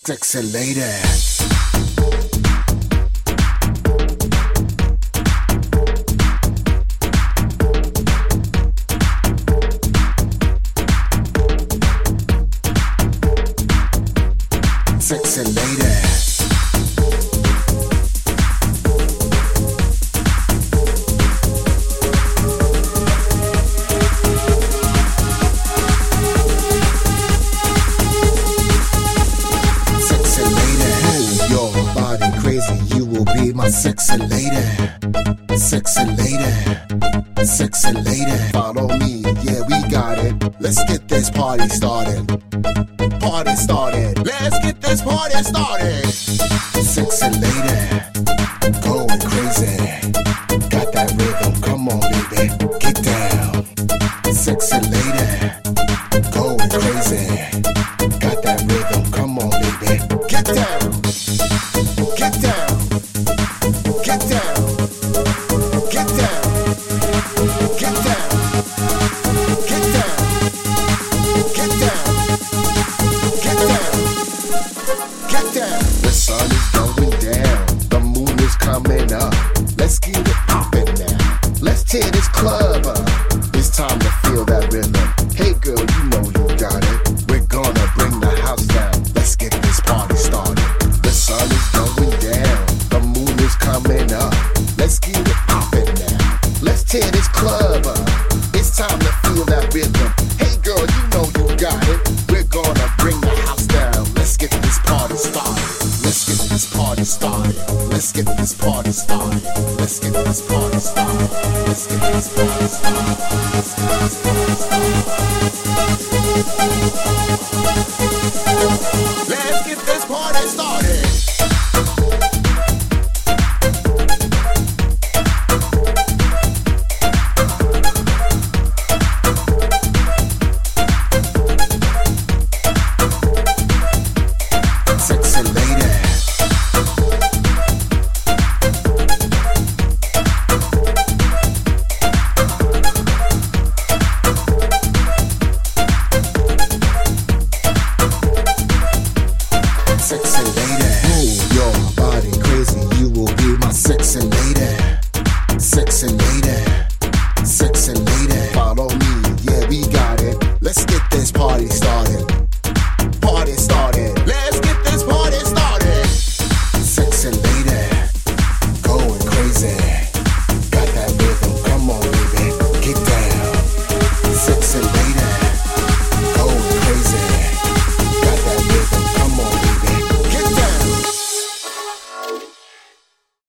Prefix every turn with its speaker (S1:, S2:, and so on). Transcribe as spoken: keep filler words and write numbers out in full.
S1: Sexy lady. Sexy lady. You will be my sexy lady, sexy lady, sexy lady. Follow me, yeah, we got it. Let's get this party started. Party started. Let's get this party started. Sexy lady, going crazy. Got that rhythm, come on, baby, get down. Sexy lady, going crazy. Got that rhythm, come on, baby, get down. Get down, get down, get down, get down, get down, get down, get down, get down. The sun is going down, the moon is coming up. Let's get it poppin' now, let's tear this club up. It's time to feel that rhythm. Hey girl, you know you got it. We're gonna bring the house down. Let's get this party started. The sun is going down, the moon is coming up. Let's get it poppin' now, let's tear this club up. It's time to feel that rhythm. Hey girl, you know you got it. We're gonna bring the house down. Let's get this party started. Let's get this party started. Let's get this party started. Let's get this party started. Let's get this party started. Let's get this party started. Let's get this party started. Sexy lady. Sexy